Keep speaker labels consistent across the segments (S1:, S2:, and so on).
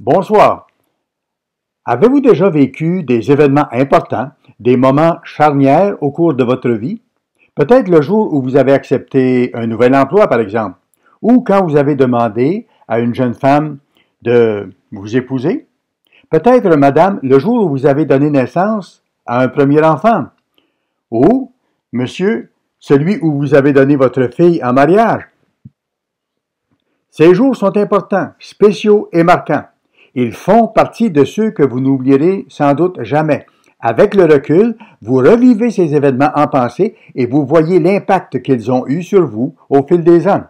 S1: Bonsoir. Avez-vous déjà vécu des événements importants, des moments charnières au cours de votre vie? Peut-être le jour où vous avez accepté un nouvel emploi, par exemple, ou quand vous avez demandé à une jeune femme de vous épouser. Peut-être, madame, le jour où vous avez donné naissance à un premier enfant. Ou, monsieur, celui où vous avez donné votre fille en mariage. Ces jours sont importants, spéciaux et marquants. Ils font partie de ceux que vous n'oublierez sans doute jamais. Avec le recul, vous revivez ces événements en pensée et vous voyez l'impact qu'ils ont eu sur vous au fil des ans.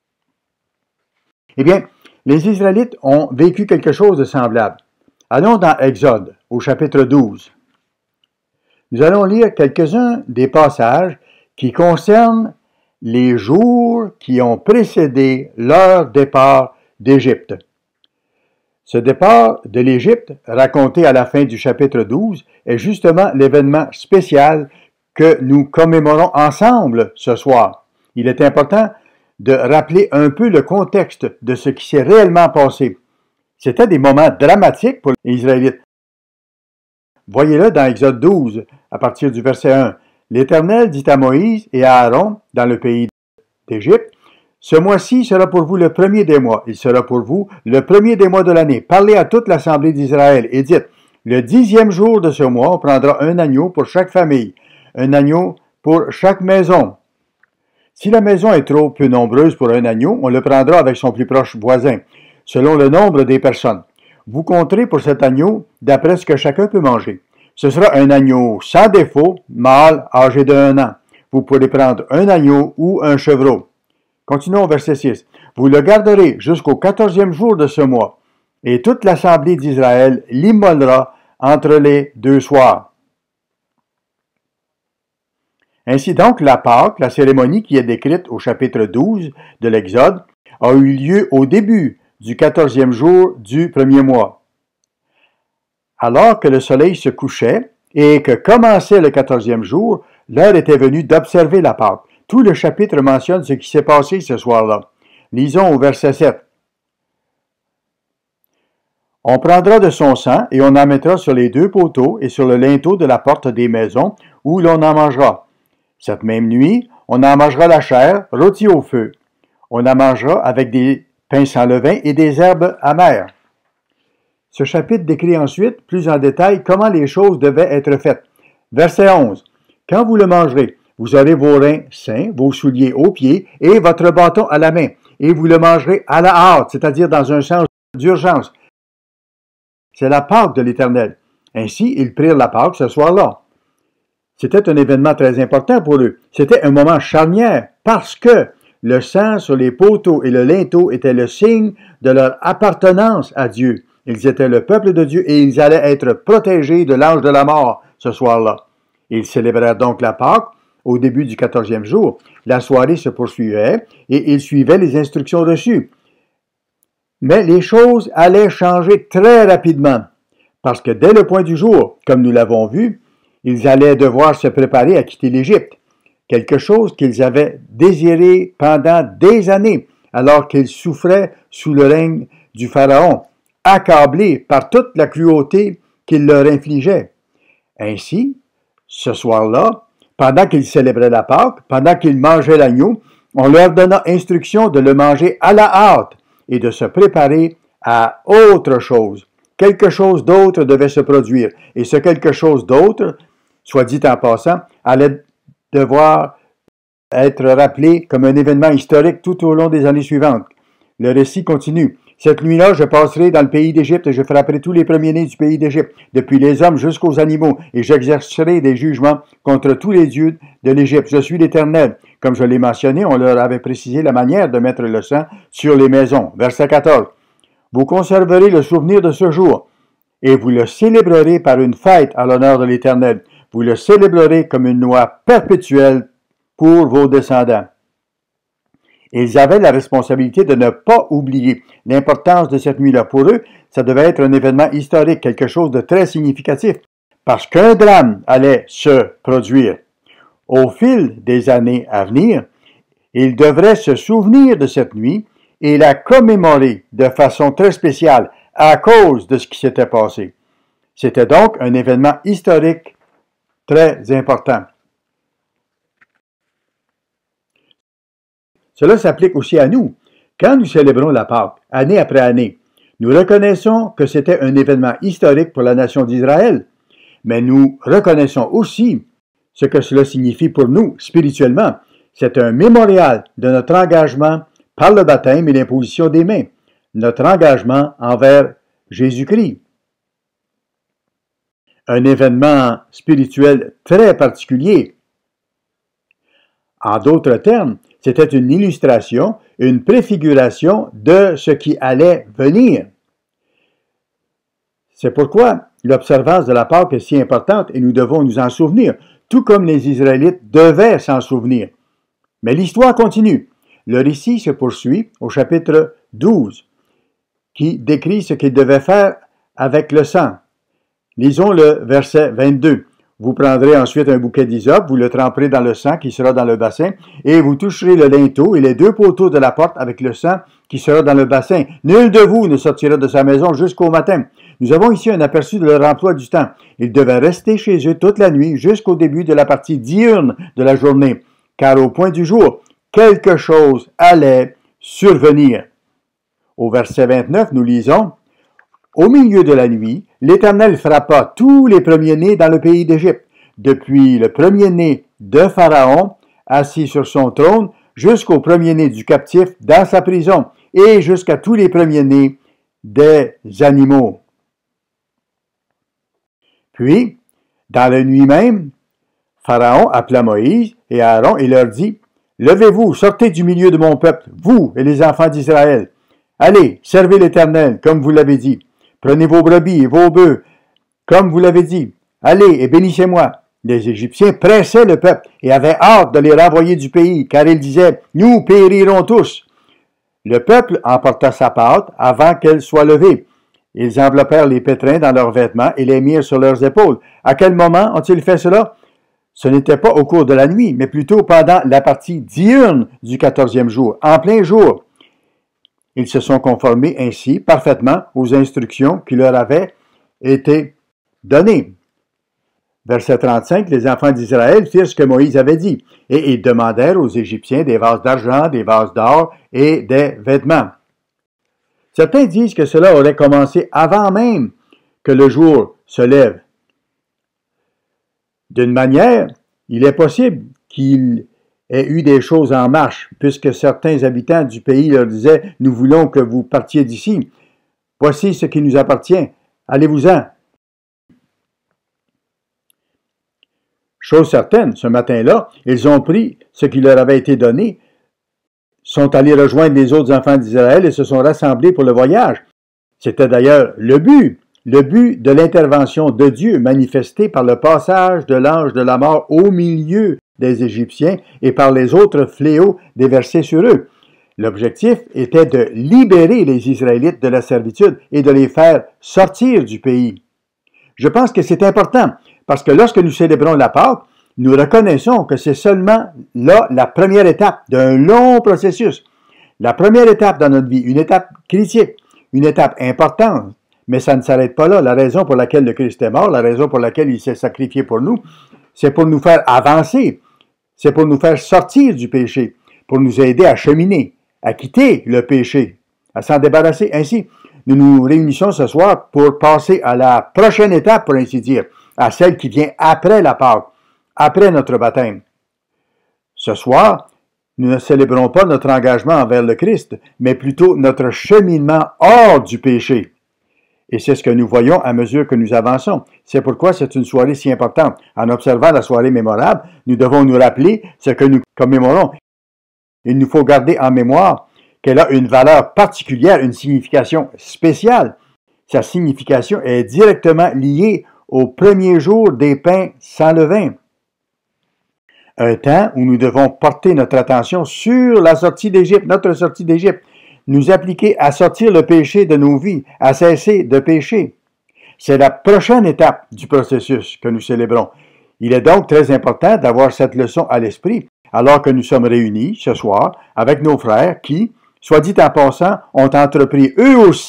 S1: Eh bien, les Israélites ont vécu quelque chose de semblable. Allons dans Exode, au chapitre 12. Nous allons lire quelques-uns des passages qui concernent les jours qui ont précédé leur départ d'Égypte. Ce départ de l'Égypte, raconté à la fin du chapitre 12, est justement l'événement spécial que nous commémorons ensemble ce soir. Il est important de rappeler un peu le contexte de ce qui s'est réellement passé. C'était des moments dramatiques pour les Israélites. Voyez-le dans Exode 12, à partir du verset 1. L'Éternel dit à Moïse et à Aaron, dans le pays d'Égypte, ce mois-ci sera pour vous le premier des mois. Il sera pour vous le premier des mois de l'année. Parlez à toute l'assemblée d'Israël et dites, le 10e jour de ce mois, on prendra un agneau pour chaque famille, un agneau pour chaque maison. Si la maison est trop peu nombreuse pour un agneau, on le prendra avec son plus proche voisin, selon le nombre des personnes. Vous compterez pour cet agneau d'après ce que chacun peut manger. Ce sera un agneau sans défaut, mâle, âgé d'1 an. Vous pourrez prendre un agneau ou un chevreau. Continuons au verset 6. Vous le garderez jusqu'au 14e jour de ce mois, et toute l'assemblée d'Israël l'immolera entre les 2 soirs. Ainsi donc, la Pâque, la cérémonie qui est décrite au chapitre 12 de l'Exode, a eu lieu au début du 14e jour du premier mois. Alors que le soleil se couchait et que commençait le 14e jour, l'heure était venue d'observer la Pâque. Tout le chapitre mentionne ce qui s'est passé ce soir-là. Lisons au verset 7. On prendra de son sang et on en mettra sur les 2 poteaux et sur le linteau de la porte des maisons où l'on en mangera. Cette même nuit, on en mangera la chair rôtie au feu. On en mangera avec des pains sans levain et des herbes amères. Ce chapitre décrit ensuite plus en détail comment les choses devaient être faites. Verset 11. Quand vous le mangerez, vous aurez vos reins sains, vos souliers aux pieds et votre bâton à la main, et vous le mangerez à la hâte, c'est-à-dire dans un sens d'urgence. C'est la Pâque de l'Éternel. Ainsi, ils prirent la Pâque ce soir-là. C'était un événement très important pour eux. C'était un moment charnière parce que le sang sur les poteaux et le linteau était le signe de leur appartenance à Dieu. Ils étaient le peuple de Dieu et ils allaient être protégés de l'ange de la mort ce soir-là. Ils célébrèrent donc la Pâque au début du 14e jour. La soirée se poursuivait et ils suivaient les instructions reçues. Mais les choses allaient changer très rapidement parce que dès le point du jour, comme nous l'avons vu, ils allaient devoir se préparer à quitter l'Égypte, quelque chose qu'ils avaient désiré pendant des années alors qu'ils souffraient sous le règne du Pharaon, accablés par toute la cruauté qu'il leur infligeait. Ainsi, ce soir-là, pendant qu'ils célébraient la Pâque, pendant qu'ils mangeaient l'agneau, on leur donna instruction de le manger à la hâte et de se préparer à autre chose. Quelque chose d'autre devait se produire. Et ce quelque chose d'autre, soit dit en passant, allait devoir être rappelé comme un événement historique tout au long des années suivantes. Le récit continue. Cette nuit-là, je passerai dans le pays d'Égypte et je frapperai tous les premiers-nés du pays d'Égypte, depuis les hommes jusqu'aux animaux, et j'exercerai des jugements contre tous les dieux de l'Égypte. Je suis l'Éternel. Comme je l'ai mentionné, on leur avait précisé la manière de mettre le sang sur les maisons. Verset 14. Vous conserverez le souvenir de ce jour, et vous le célébrerez par une fête à l'honneur de l'Éternel. Vous le célébrerez comme une loi perpétuelle pour vos descendants. Ils avaient la responsabilité de ne pas oublier l'importance de cette nuit-là. Pour eux, ça devait être un événement historique, quelque chose de très significatif, parce qu'un drame allait se produire. Au fil des années à venir, ils devraient se souvenir de cette nuit et la commémorer de façon très spéciale à cause de ce qui s'était passé. C'était donc un événement historique très important. Cela s'applique aussi à nous. Quand nous célébrons la Pâque, année après année, nous reconnaissons que c'était un événement historique pour la nation d'Israël, mais nous reconnaissons aussi ce que cela signifie pour nous spirituellement. C'est un mémorial de notre engagement par le baptême et l'imposition des mains, notre engagement envers Jésus-Christ. Un événement spirituel très particulier. En d'autres termes, c'était une illustration, une préfiguration de ce qui allait venir. C'est pourquoi l'observance de la Pâque est si importante et nous devons nous en souvenir, tout comme les Israélites devaient s'en souvenir. Mais l'histoire continue. Le récit se poursuit au chapitre 12, qui décrit ce qu'ils devaient faire avec le sang. Lisons le verset 22. Vous prendrez ensuite un bouquet d'hysope, vous le tremperez dans le sang qui sera dans le bassin, et vous toucherez le linteau et les deux poteaux de la porte avec le sang qui sera dans le bassin. Nul de vous ne sortira de sa maison jusqu'au matin. Nous avons ici un aperçu de leur emploi du temps. Ils devaient rester chez eux toute la nuit jusqu'au début de la partie diurne de la journée, car au point du jour, quelque chose allait survenir. Au verset 29, nous lisons « Au milieu de la nuit, l'Éternel frappa tous les premiers-nés dans le pays d'Égypte, depuis le premier-né de Pharaon, assis sur son trône, jusqu'au premier-né du captif dans sa prison, et jusqu'à tous les premiers-nés des animaux. » Puis, dans la nuit même, Pharaon appela Moïse et Aaron et leur dit, « Levez-vous, sortez du milieu de mon peuple, vous et les enfants d'Israël. Allez, servez l'Éternel, comme vous l'avez dit. Prenez vos brebis et vos bœufs, comme vous l'avez dit. Allez et bénissez-moi. » Les Égyptiens pressaient le peuple et avaient hâte de les renvoyer du pays, car ils disaient, « Nous périrons tous. » Le peuple emporta sa pâte avant qu'elle soit levée. Ils enveloppèrent les pétrins dans leurs vêtements et les mirent sur leurs épaules. À quel moment ont-ils fait cela? Ce n'était pas au cours de la nuit, mais plutôt pendant la partie diurne du 14e jour, en plein jour. Ils se sont conformés ainsi parfaitement aux instructions qui leur avaient été données. Verset 35, les enfants d'Israël firent ce que Moïse avait dit, et ils demandèrent aux Égyptiens des vases d'argent, des vases d'or et des vêtements. Certains disent que cela aurait commencé avant même que le jour se lève. D'une manière, il est possible qu'il ait eu des choses en marche, puisque certains habitants du pays leur disaient « Nous voulons que vous partiez d'ici. Voici ce qui nous appartient. Allez-vous-en. » Chose certaine, ce matin-là, ils ont pris ce qui leur avait été donné, sont allés rejoindre les autres enfants d'Israël et se sont rassemblés pour le voyage. C'était d'ailleurs le but de l'intervention de Dieu manifesté par le passage de l'ange de la mort au milieu des Égyptiens et par les autres fléaux déversés sur eux. L'objectif était de libérer les Israélites de la servitude et de les faire sortir du pays. Je pense que c'est important parce que lorsque nous célébrons la Pâque, nous reconnaissons que c'est seulement là la première étape d'un long processus. La première étape dans notre vie, une étape critique, une étape importante, mais ça ne s'arrête pas là. La raison pour laquelle le Christ est mort, la raison pour laquelle il s'est sacrifié pour nous, c'est pour nous faire avancer, c'est pour nous faire sortir du péché, pour nous aider à cheminer, à quitter le péché, à s'en débarrasser. Ainsi, nous nous réunissons ce soir pour passer à la prochaine étape, pour ainsi dire, à celle qui vient après la Pâque, après notre baptême. Ce soir, nous ne célébrons pas notre engagement envers le Christ, mais plutôt notre cheminement hors du péché. Et c'est ce que nous voyons à mesure que nous avançons. C'est pourquoi c'est une soirée si importante. En observant la soirée mémorable, nous devons nous rappeler ce que nous commémorons. Il nous faut garder en mémoire qu'elle a une valeur particulière, une signification spéciale. Sa signification est directement liée au premier jour des pains sans levain. Un temps où nous devons porter notre attention sur la sortie d'Égypte, notre sortie d'Égypte, nous appliquer à sortir le péché de nos vies, à cesser de pécher. C'est la prochaine étape du processus que nous célébrons. Il est donc très important d'avoir cette leçon à l'esprit alors que nous sommes réunis ce soir avec nos frères qui, soit dit en passant, ont entrepris eux aussi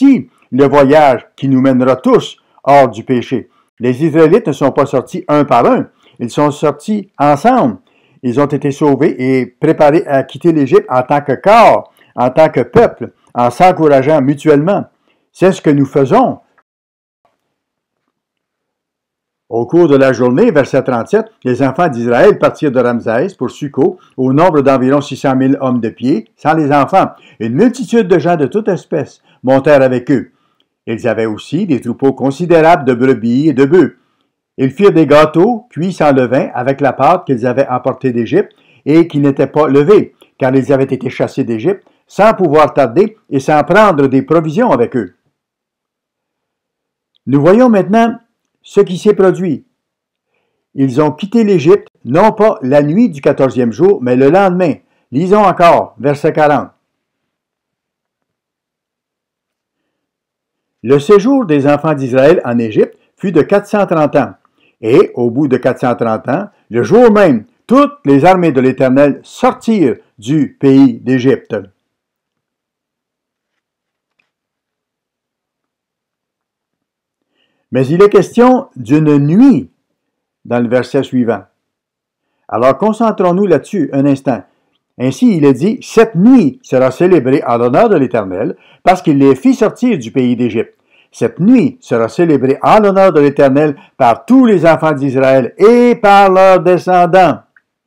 S1: le voyage qui nous mènera tous hors du péché. Les Israélites ne sont pas sortis un par un, ils sont sortis ensemble. Ils ont été sauvés et préparés à quitter l'Égypte en tant que corps, en tant que peuple, en s'encourageant mutuellement. C'est ce que nous faisons. Au cours de la journée, verset 37, les enfants d'Israël partirent de Ramsès pour Succo, au nombre d'environ 600 000 hommes de pied, sans les enfants. Une multitude de gens de toute espèce montèrent avec eux. Ils avaient aussi des troupeaux considérables de brebis et de bœufs. Ils firent des gâteaux cuits sans levain avec la pâte qu'ils avaient emportée d'Égypte et qui n'était pas levée, car ils avaient été chassés d'Égypte sans pouvoir tarder et sans prendre des provisions avec eux. Nous voyons maintenant ce qui s'est produit. Ils ont quitté l'Égypte, non pas la nuit du 14e jour, mais le lendemain. Lisons encore, verset 40. Le séjour des enfants d'Israël en Égypte fut de 430 ans. Et, au bout de 430 ans, le jour même, toutes les armées de l'Éternel sortirent du pays d'Égypte. Mais il est question d'une nuit dans le verset suivant. Alors concentrons-nous là-dessus un instant. Ainsi, il est dit, cette nuit sera célébrée en l'honneur de l'Éternel, parce qu'il les fit sortir du pays d'Égypte. Cette nuit sera célébrée en l'honneur de l'Éternel par tous les enfants d'Israël et par leurs descendants.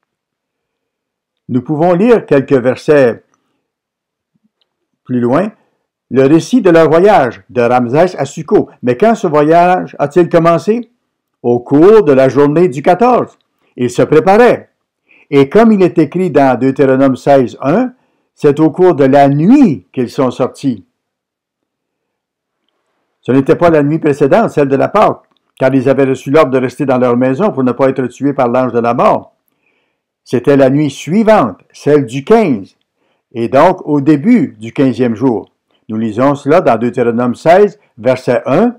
S1: Nous pouvons lire quelques versets plus loin, le récit de leur voyage de Ramsès à Succo. Mais quand ce voyage a-t-il commencé? Au cours de la journée du 14. Ils se préparaient. Et comme il est écrit dans Deutéronome 16, 1, c'est au cours de la nuit qu'ils sont sortis. Ce n'était pas la nuit précédente, celle de la Pâque, car ils avaient reçu l'ordre de rester dans leur maison pour ne pas être tués par l'ange de la mort. C'était la nuit suivante, celle du 15, et donc au début du 15e jour. Nous lisons cela dans Deutéronome 16, verset 1.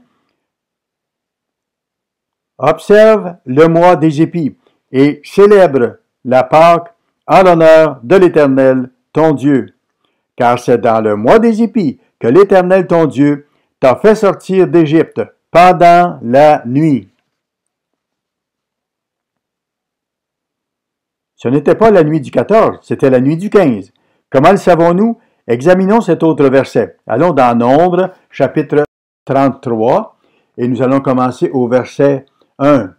S1: Observe le mois des épis et célèbre la Pâque en l'honneur de l'Éternel, ton Dieu. Car c'est dans le mois des épis que l'Éternel, ton Dieu, t'a fait sortir d'Égypte pendant la nuit. Ce n'était pas la nuit du 14, c'était la nuit du 15. Comment le savons-nous? Examinons cet autre verset. Allons dans Nombre, chapitre 33, et nous allons commencer au verset 1.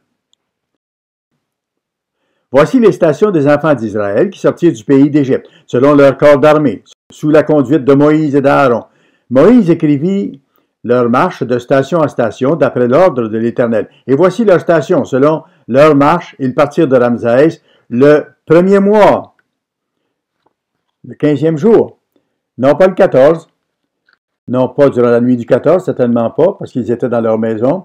S1: Voici les stations des enfants d'Israël qui sortirent du pays d'Égypte, selon leur corps d'armée, sous la conduite de Moïse et d'Aaron. Moïse écrivit leur marche de station en station d'après l'ordre de l'Éternel. Et voici leur station, selon leur marche, ils partirent de Ramsès le premier mois, le 15e jour. Non pas le 14, non pas durant la nuit du 14, certainement pas, parce qu'ils étaient dans leur maison.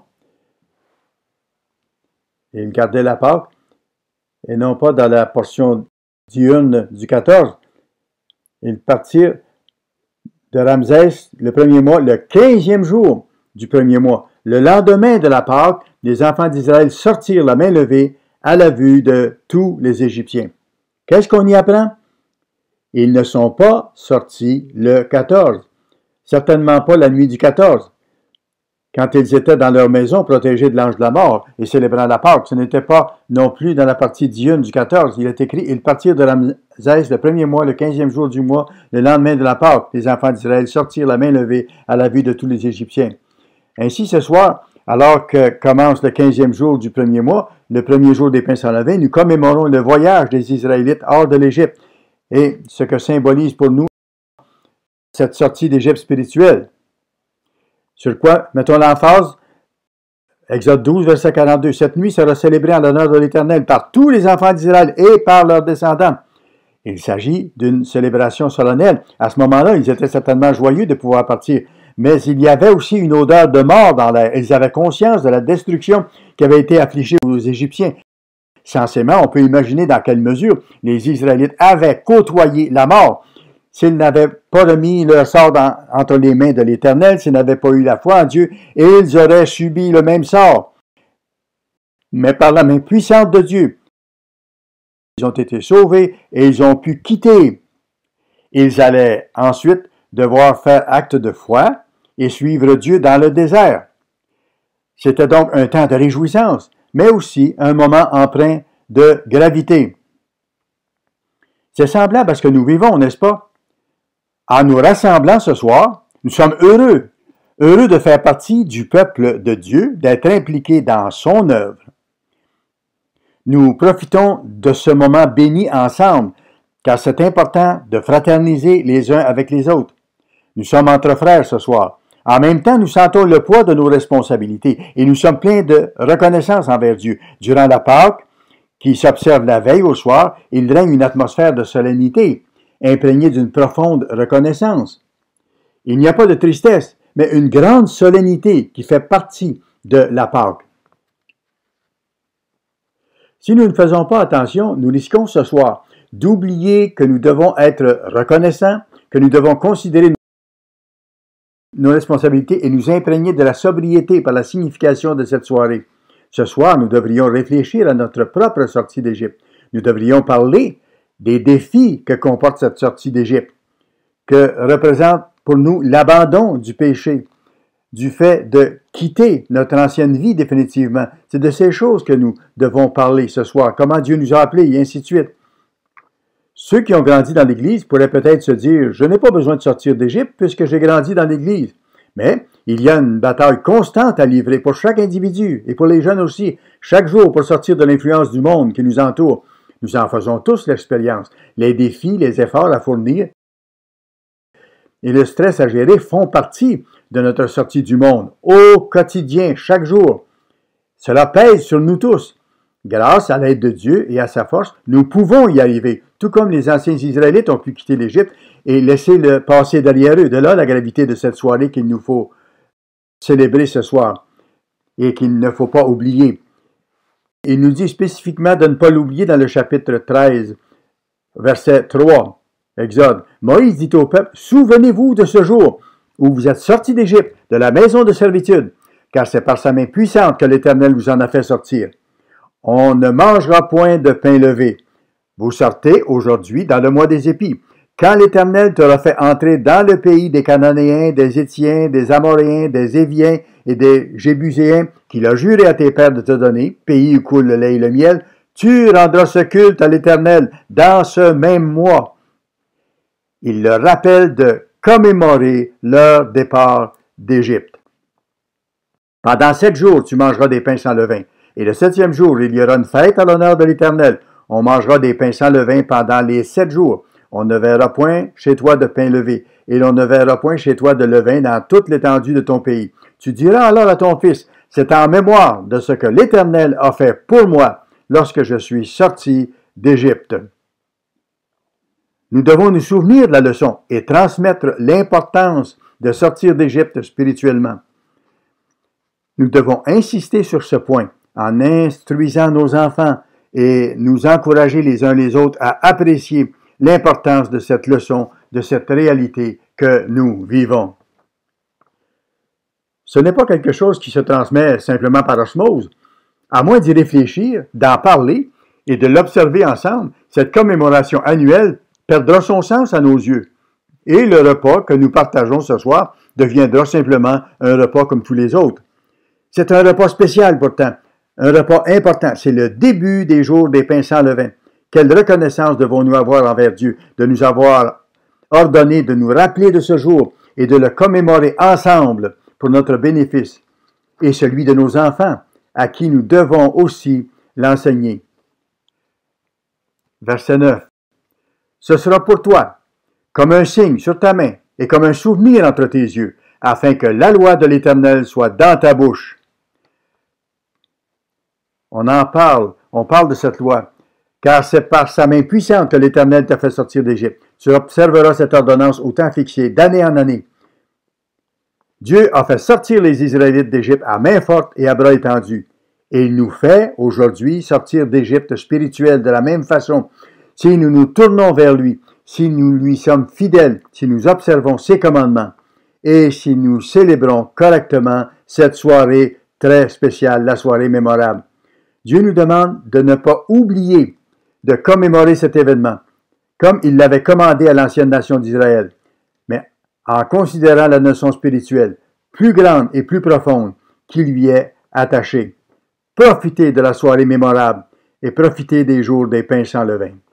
S1: Et ils gardaient la Pâque, et non pas dans la portion diurne du 14. Ils partirent de Ramsès le premier mois, le 15e jour du premier mois. Le lendemain de la Pâque, les enfants d'Israël sortirent la main levée à la vue de tous les Égyptiens. Qu'est-ce qu'on y apprend? Ils ne sont pas sortis le 14, certainement pas la nuit du 14, quand ils étaient dans leur maison protégés de l'ange de la mort et célébrant la Pâque. Ce n'était pas non plus dans la partie diurne du 14. Il est écrit, ils partirent de Ramsès le premier mois, le 15e jour du mois, le lendemain de la Pâque. Les enfants d'Israël sortirent la main levée à la vue de tous les Égyptiens. Ainsi, ce soir, alors que commence le 15e jour du premier mois, le premier jour des pains sans levain, nous commémorons le voyage des Israélites hors de l'Égypte et ce que symbolise pour nous cette sortie d'Égypte spirituelle. Sur quoi mettons l'emphase? Exode 12, verset 42. Cette nuit sera célébrée en l'honneur de l'Éternel par tous les enfants d'Israël et par leurs descendants. Il s'agit d'une célébration solennelle. À ce moment-là, ils étaient certainement joyeux de pouvoir partir. Mais il y avait aussi une odeur de mort dans l'air. Ils avaient conscience de la destruction qui avait été affligée aux Égyptiens. Censément, on peut imaginer dans quelle mesure les Israélites avaient côtoyé la mort. S'ils n'avaient pas remis leur sort entre les mains de l'Éternel, s'ils n'avaient pas eu la foi en Dieu, ils auraient subi le même sort. Mais par la main puissante de Dieu, ils ont été sauvés et ils ont pu quitter. Ils allaient ensuite devoir faire acte de foi, et suivre Dieu dans le désert. C'était donc un temps de réjouissance, mais aussi un moment empreint de gravité. C'est semblable à ce que nous vivons, n'est-ce pas? En nous rassemblant ce soir, nous sommes heureux de faire partie du peuple de Dieu, d'être impliqués dans son œuvre. Nous profitons de ce moment béni ensemble, car c'est important de fraterniser les uns avec les autres. Nous sommes entre frères ce soir. En même temps, nous sentons le poids de nos responsabilités et nous sommes pleins de reconnaissance envers Dieu. Durant la Pâque, qui s'observe la veille au soir, il règne une atmosphère de solennité, imprégnée d'une profonde reconnaissance. Il n'y a pas de tristesse, mais une grande solennité qui fait partie de la Pâque. Si nous ne faisons pas attention, nous risquons ce soir d'oublier que nous devons être reconnaissants, que nous devons considérer nos responsabilités et nous imprégner de la sobriété par la signification de cette soirée. Ce soir, nous devrions réfléchir à notre propre sortie d'Égypte. Nous devrions parler des défis que comporte cette sortie d'Égypte, que représente pour nous l'abandon du péché, du fait de quitter notre ancienne vie définitivement. C'est de ces choses que nous devons parler ce soir, comment Dieu nous a appelés et ainsi de suite. Ceux qui ont grandi dans l'Église pourraient peut-être se dire « Je n'ai pas besoin de sortir d'Égypte puisque j'ai grandi dans l'Église ». Mais il y a une bataille constante à livrer pour chaque individu et pour les jeunes aussi, chaque jour pour sortir de l'influence du monde qui nous entoure. Nous en faisons tous l'expérience. Les défis, les efforts à fournir et le stress à gérer font partie de notre sortie du monde, au quotidien, chaque jour. Cela pèse sur nous tous. Grâce à l'aide de Dieu et à sa force, nous pouvons y arriver, tout comme les anciens Israélites ont pu quitter l'Égypte et laisser le passé derrière eux. De là la gravité de cette soirée qu'il nous faut célébrer ce soir et qu'il ne faut pas oublier. Il nous dit spécifiquement de ne pas l'oublier dans le chapitre 13, verset 3, Exode. Moïse dit au peuple, « Souvenez-vous de ce jour où vous êtes sortis d'Égypte, de la maison de servitude, car c'est par sa main puissante que l'Éternel vous en a fait sortir. On ne mangera point de pain levé. Vous sortez aujourd'hui dans le mois des épis. Quand l'Éternel t'aura fait entrer dans le pays des Cananéens, des Étiens, des Amoréens, des Éviens et des Jébuséens, qu'il a juré à tes pères de te donner, pays où coule le lait et le miel, tu rendras ce culte à l'Éternel dans ce même mois. » Il leur rappelle de commémorer leur départ d'Égypte. Pendant 7 jours, tu mangeras des pains sans levain. Et le 7e jour, il y aura une fête à l'honneur de l'Éternel. On mangera des pains sans levain pendant les 7 jours. On ne verra point chez toi de pain levé, et l'on ne verra point chez toi de levain dans toute l'étendue de ton pays. Tu diras alors à ton fils, c'est en mémoire de ce que l'Éternel a fait pour moi lorsque je suis sorti d'Égypte. Nous devons nous souvenir de la leçon et transmettre l'importance de sortir d'Égypte spirituellement. Nous devons insister sur ce point en instruisant nos enfants et nous encourager les uns les autres à apprécier l'importance de cette leçon, de cette réalité que nous vivons. Ce n'est pas quelque chose qui se transmet simplement par osmose. À moins d'y réfléchir, d'en parler et de l'observer ensemble, cette commémoration annuelle perdra son sens à nos yeux. Et le repas que nous partageons ce soir deviendra simplement un repas comme tous les autres. C'est un repas spécial pourtant, un repas important. C'est le début des jours des pains sans levain. Quelle reconnaissance devons-nous avoir envers Dieu de nous avoir ordonné de nous rappeler de ce jour et de le commémorer ensemble pour notre bénéfice et celui de nos enfants, à qui nous devons aussi l'enseigner. Verset 9. Ce sera pour toi comme un signe sur ta main et comme un souvenir entre tes yeux, afin que la loi de l'Éternel soit dans ta bouche. On parle de cette loi, car c'est par sa main puissante que l'Éternel t'a fait sortir d'Égypte. Tu observeras cette ordonnance au temps fixé, d'année en année. Dieu a fait sortir les Israélites d'Égypte à main forte et à bras étendus. Et il nous fait aujourd'hui sortir d'Égypte spirituelle de la même façon. Si nous nous tournons vers lui, si nous lui sommes fidèles, si nous observons ses commandements et si nous célébrons correctement cette soirée très spéciale, la soirée mémorable. Dieu nous demande de ne pas oublier de commémorer cet événement, comme il l'avait commandé à l'ancienne nation d'Israël, mais en considérant la notion spirituelle, plus grande et plus profonde qui lui est attachée. Profitez de la soirée mémorable et profitez des jours des pains sans levain.